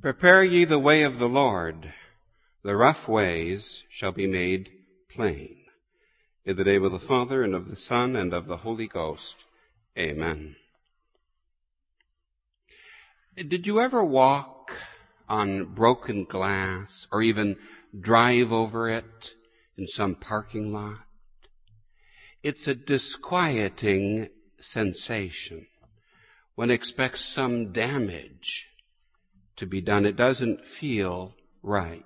Prepare ye the way of the Lord. The rough ways shall be made plain. In the name of the Father, and of the Son, and of the Holy Ghost. Amen. Did you ever walk on broken glass, or even drive over it in some parking lot? It's a disquieting sensation. One expects some damage to be done. It doesn't feel right.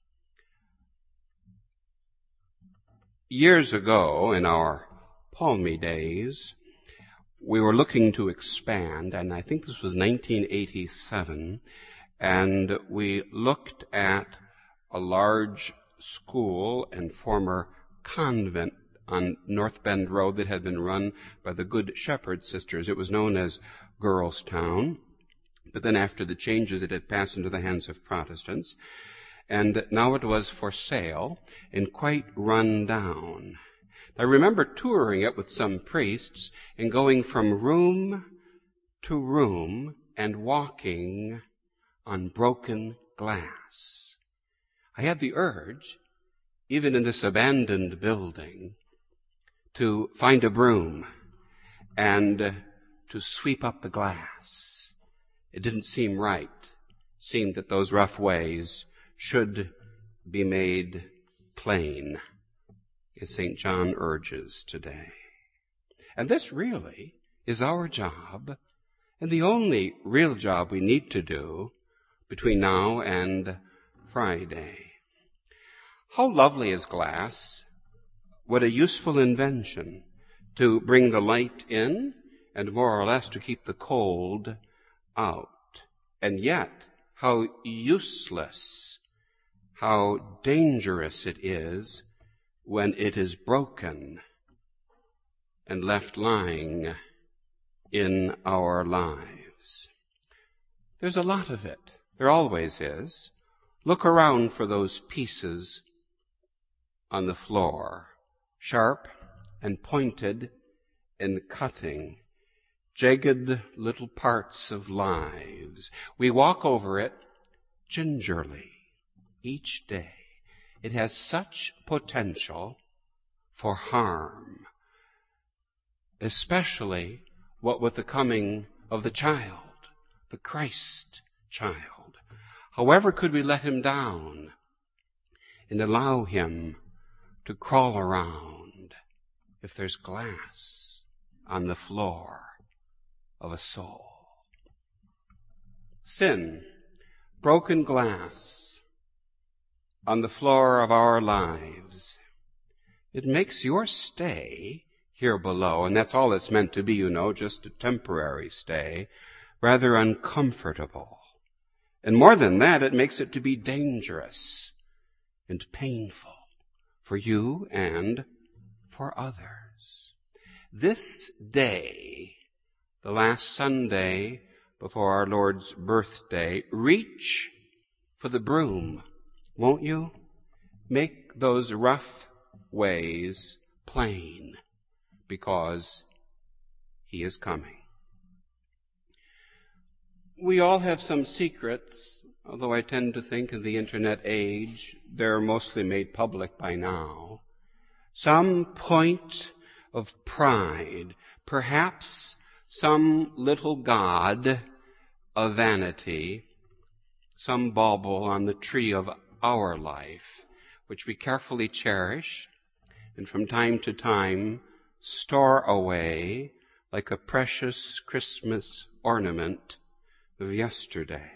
Years ago, in our palmy days, we were looking to expand, and I think this was 1987, and we looked at a large school and former convent on North Bend Road that had been run by the Good Shepherd Sisters. It was known as Girlstown, but then after the changes it had passed into the hands of Protestants, and now it was for sale and quite run down. I remember touring it with some priests and going from room to room and walking on broken glass. I had the urge, even in this abandoned building, to find a broom and to sweep up the glass. It didn't seem right. It seemed that those rough ways should be made plain, as St. John urges today. And this really is our job, and the only real job we need to do between now and Friday. How lovely is glass! What a useful invention to bring the light in and more or less to keep the cold out. And yet, how useless, how dangerous it is when it is broken and left lying in our lives. There's a lot of it. There always is. Look around for those pieces on the floor, sharp and pointed and cutting, jagged little parts of lives. We walk over it gingerly each day. It has such potential for harm, especially what with the coming of the child, the Christ child. However could we let him down and allow him to crawl around if there's glass on the floor of a soul? Sin, broken glass on the floor of our lives. It makes your stay here below, and that's all it's meant to be, just a temporary stay, rather uncomfortable. And more than that, it makes it to be dangerous and painful for you and for others. This day, the last Sunday before our Lord's birthday, reach for the broom, won't you? Make those rough ways plain, because he is coming. We all have some secrets, although I tend to think in the internet age, they're mostly made public by now. Some point of pride, perhaps some little god of vanity, some bauble on the tree of our life, which we carefully cherish and from time to time store away like a precious Christmas ornament of yesterday.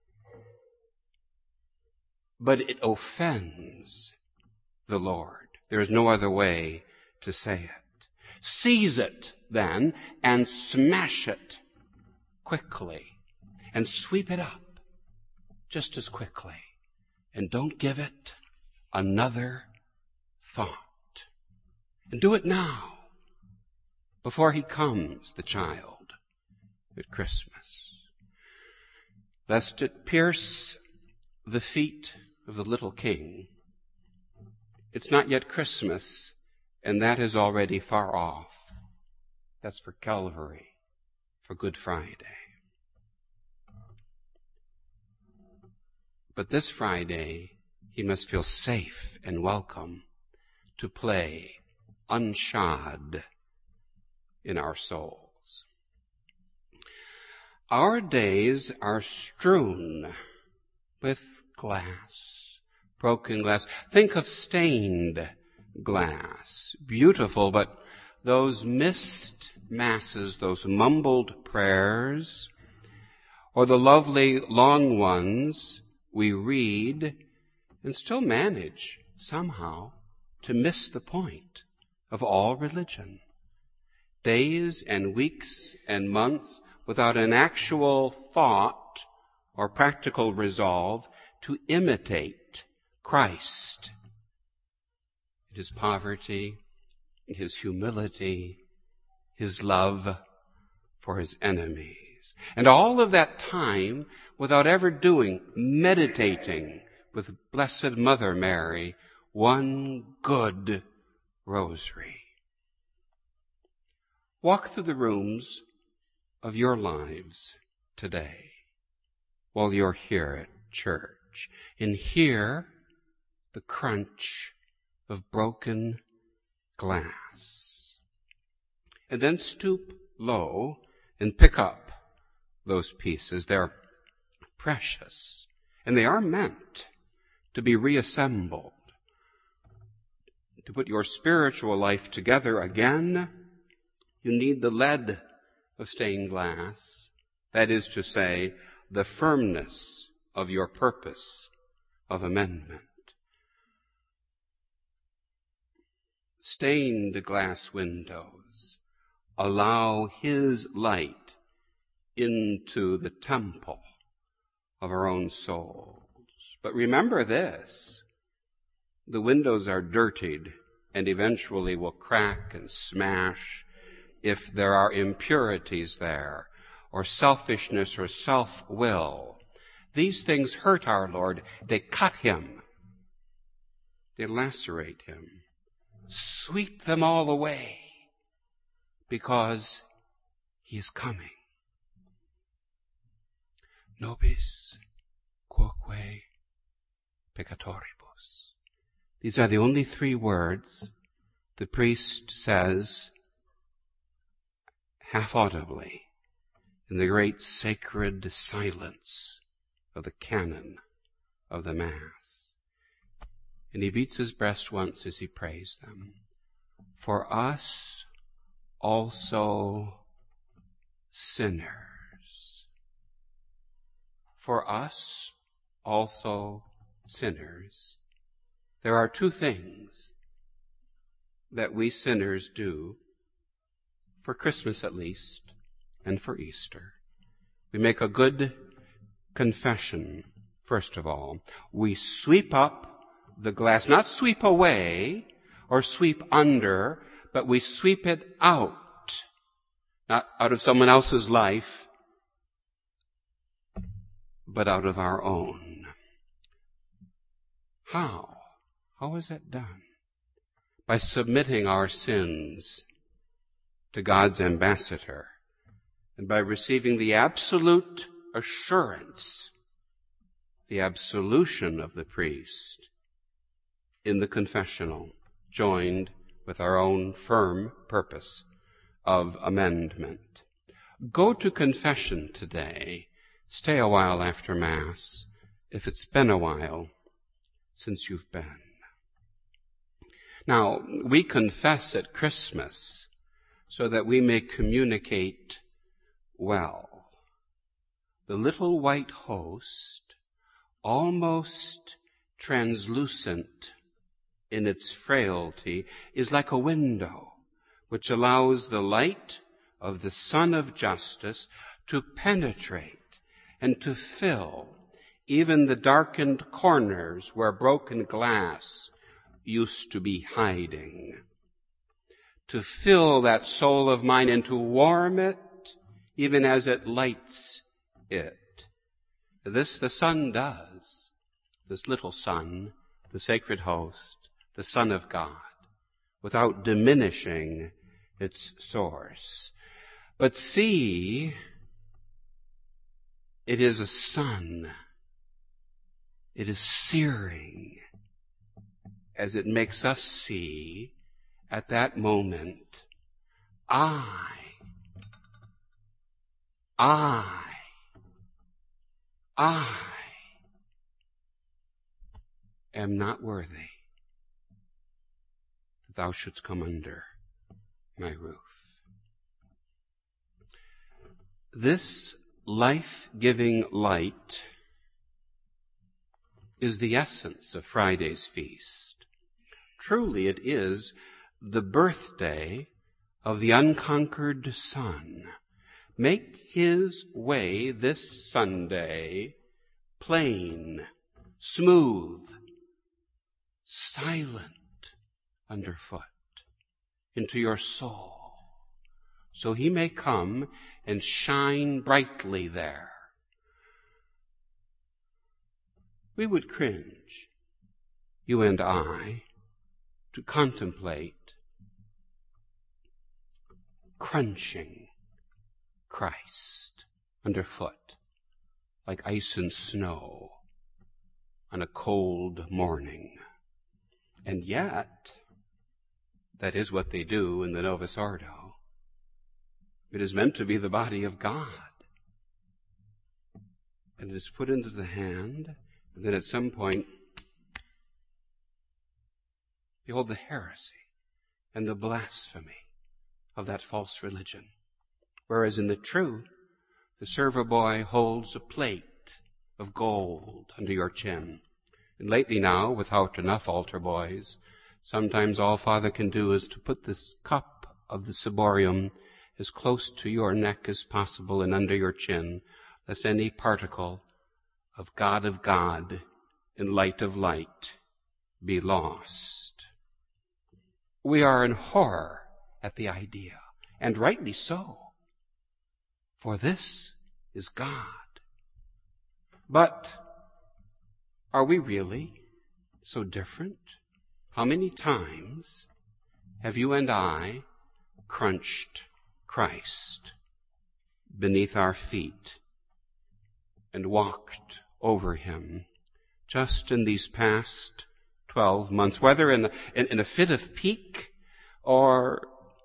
But it offends the Lord. There is no other way to say it. Seize it, then, and smash it quickly, and sweep it up just as quickly, and don't give it another thought. And do it now, before he comes, the child, at Christmas, lest it pierce the feet of the little king. It's not yet Christmas, and that is already far off. That's for Calvary, for Good Friday. But this Friday, he must feel safe and welcome to play unshod in our souls. Our days are strewn with glass, broken glass. Think of stained glass, beautiful, but those missed masses, those mumbled prayers, or the lovely long ones we read and still manage somehow to miss the point of all religion. Days and weeks and months without an actual thought or practical resolve to imitate Christ. His poverty, his humility, his love for his enemies. And all of that time without ever meditating with Blessed Mother Mary, one good rosary. Walk through the rooms of your lives today while you're here at church and hear the crunch of broken glass. And then stoop low and pick up those pieces. They're precious, and they are meant to be reassembled. To put your spiritual life together again, you need the lead of stained glass. That is to say, the firmness of your purpose of amendment. Stained glass windows allow his light into the temple of our own souls. But remember this, the windows are dirtied and eventually will crack and smash if there are impurities there, or selfishness or self-will. These things hurt our Lord. They cut him. They lacerate him. Sweep them all away, because he is coming. Nobis quoque peccatoribus. These are the only three words the priest says half audibly in the great sacred silence of the canon of the Mass. And he beats his breast once as he prays them. For us also sinners. For us also sinners. There are two things that we sinners do, for Christmas at least, and for Easter. We make a good confession, first of all. We sweep up the glass, not sweep away or sweep under, but we sweep it out, not out of someone else's life, but out of our own. How? How is that done? By submitting our sins to God's ambassador and by receiving the absolute assurance, the absolution of the priest in the confessional, joined with our own firm purpose of amendment. Go to confession today. Stay a while after Mass, if it's been a while since you've been. Now, we confess at Christmas so that we may communicate well. The little white host, almost translucent in its frailty, is like a window which allows the light of the Sun of Justice to penetrate and to fill even the darkened corners where broken glass used to be hiding. To fill that soul of mine and to warm it even as it lights it. This the Son does. This little Son, the sacred host, the Son of God, without diminishing its source. But see, it is a sun It is searing as it makes us see at that moment, I am not worthy that thou shouldst come under my roof. This life-giving light is the essence of Friday's feast. Truly it is the birthday of the unconquered Son. Make his way this Sunday plain, smooth, silent underfoot into your soul, so he may come and shine brightly there. We would cringe, you and I, to contemplate crunching Christ underfoot like ice and snow on a cold morning. And yet, that is what they do in the Novus Ordo. It is meant to be the body of God. And it is put into the hand, and then at some point, behold the heresy and the blasphemy of that false religion. Whereas in the truth, the server boy holds a plate of gold under your chin. And lately now, without enough altar boys, sometimes all Father can do is to put this cup of the ciborium as close to your neck as possible and under your chin, lest any particle of God and light of light be lost. We are in horror at the idea, and rightly so, for this is God. But are we really so different? How many times have you and I crunched Christ beneath our feet and walked over him just in these past 12 months, whether in a fit of pique or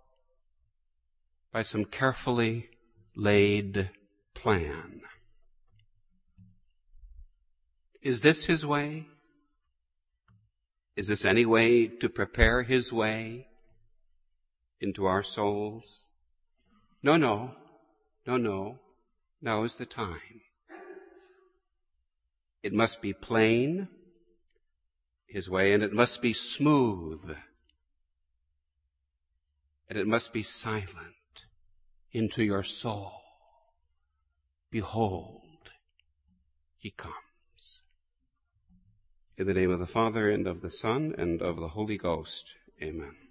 by some carefully laid plan? Is this his way? Is this any way to prepare his way into our souls? No. Now is the time. It must be plain, his way, and it must be smooth, and it must be silent into your soul. Behold, he comes. In the name of the Father, and of the Son, and of the Holy Ghost, amen.